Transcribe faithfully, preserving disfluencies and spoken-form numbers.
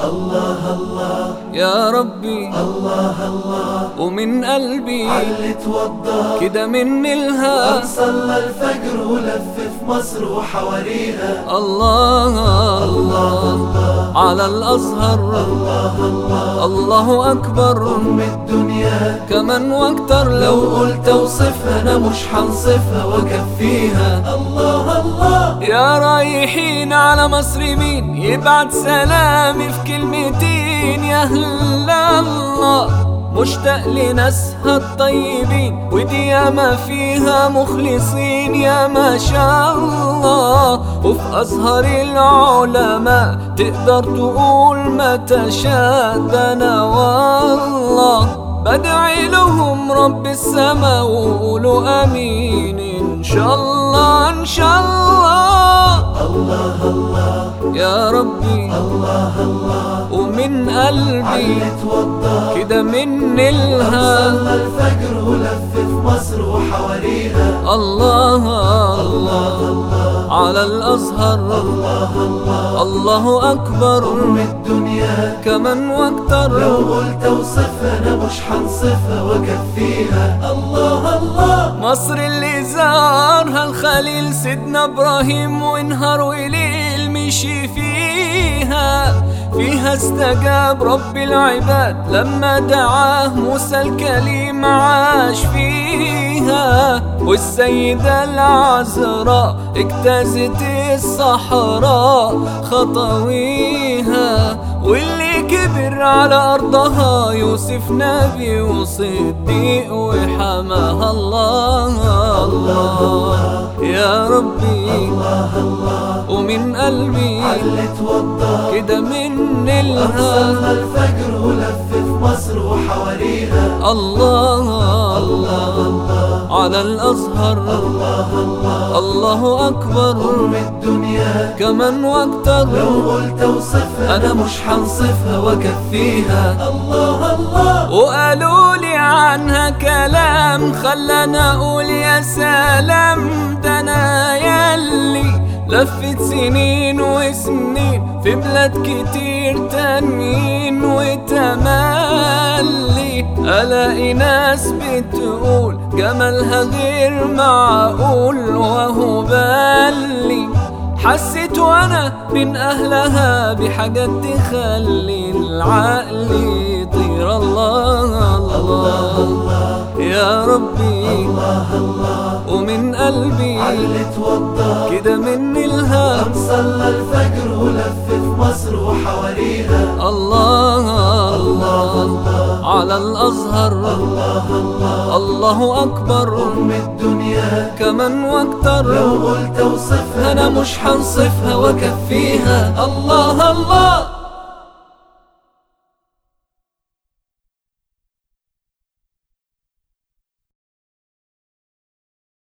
الله الله يا ربي الله الله ومن قلبي علي توضى كده من الها صلى الفجر ولف في مصر وحواريها الله الله على الأزهر الله الله الله أكبر أم الدنيا كمان واكتر لو قلت اوصفها انا مش هنصفها واكفيها الله الله يا رايحين على مصر مين يبعت سلامي في كلمتين يا أهل الله مشتاق لناسها الطيبين ودي ياما فيها مخلصين يا ما شاء الله وفي أزهر العلماء تقدر تقول ما تشاء ده أنا والله بدعي لهم رب السما وقولوا امين ان شاء الله ان شاء الله الله الله يا ربي الله الله ومن قلبي علي توضى كده من الها صلى الفجر ولف في مصر وحواريها الله الله الله على الأزهر الله الله الله أكبر أم الدنيا كمان واكتر لو قلت اوصفها انا مش هنصفها واكفيها الله الله مصر اللي زارها الخليل سيدنا إبراهيم ونهار وليل مشي فيها فيها استجاب رب العباد لما دعاه موسى الكليم عاش فيها والسيدة العذراء اجتازت الصحراء خطويها واللي كبر على أرضها يوسف نبي وصديق وحماها الله الله يا ربي الله الله ومن قلبي علي توضى كده من الها صلى الفجر ولف في مصر وحواريها الله الله على الأزهر الله الله الله أكبر أم الدنيا كمان واكتر لو قلت اوصفها انا مش هنصفها واكفيها الله الله وقالوا لي عنها كلام خلانا اقول يا سلام ده انا ياللي لفت سنين وسنين في بلاد كتير تانيين وتملي الاقي ناس بتقول جمالها غير معقول وهو بالي حسيت وانا من اهلها بحاجات تخلي العقل يطير الله الله يا ربي الله الله ومن قلبي علي توضى كده من الها صلى الفجر ولف في مصر وحواريها الله الله على الأزهر الله الله الله أكبر أم الدنيا كمان واكتر لو قلت اوصفها أنا مش هنصفها واكفيها الله الله